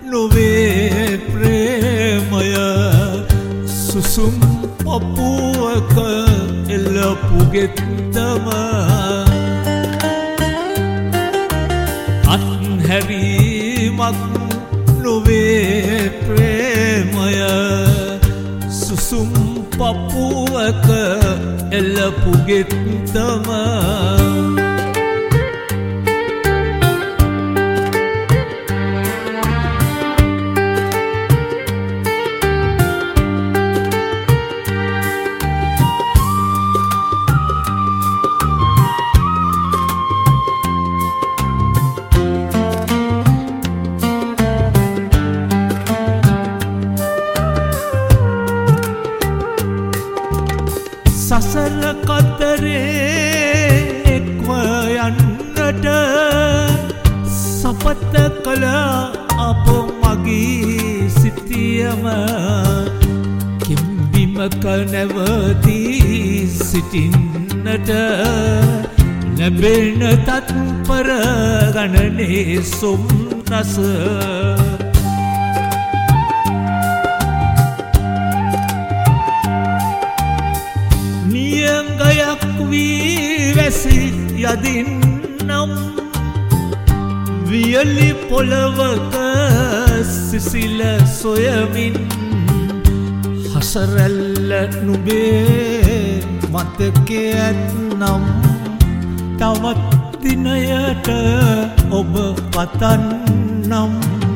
නොවේ ප්‍රේමය සුසුම් පපුවක එල්ලපුගෙත්තම අත්හැරීමක් නොවේ ප්‍රේමය සුසුම් පපුවක එල්ලපුගෙත්තම සසර කතරේ එක්ව යන්නට සපත කළ අප මගේ සිටියම කිම්බිමක නැවතී සිටින්නට ලැබෙන තත්පර ගණනේ සොම්නස නියංගයක් වී වැසි යදින්නම් වියලි පොළවක සිසිල සොයමින් හසරැල්ල නුබේ මතකේ ඇත්නම් තවත් දිනයට ඔබ පතන්නම්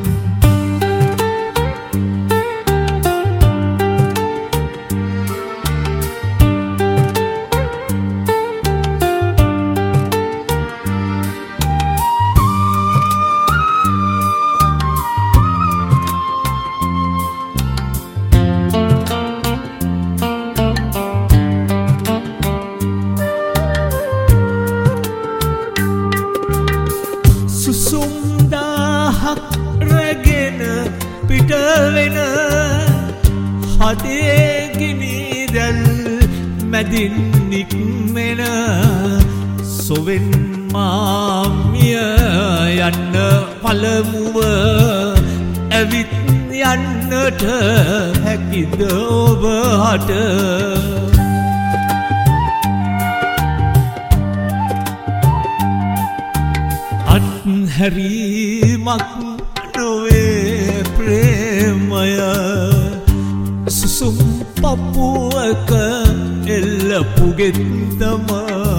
සුසුම් දාහක් රැගෙන පිටවෙන හදේ ගිනිදැල් මැදින් නික්මෙන සොවෙන් මාමිය යන්න පළමුව ඇවිත් යන්නට හැකිද ඔබ හට අත්හැරීමක් නොවේ ප්‍රේමය සුසුම් පපුවක එල්ලපුගෙත්තම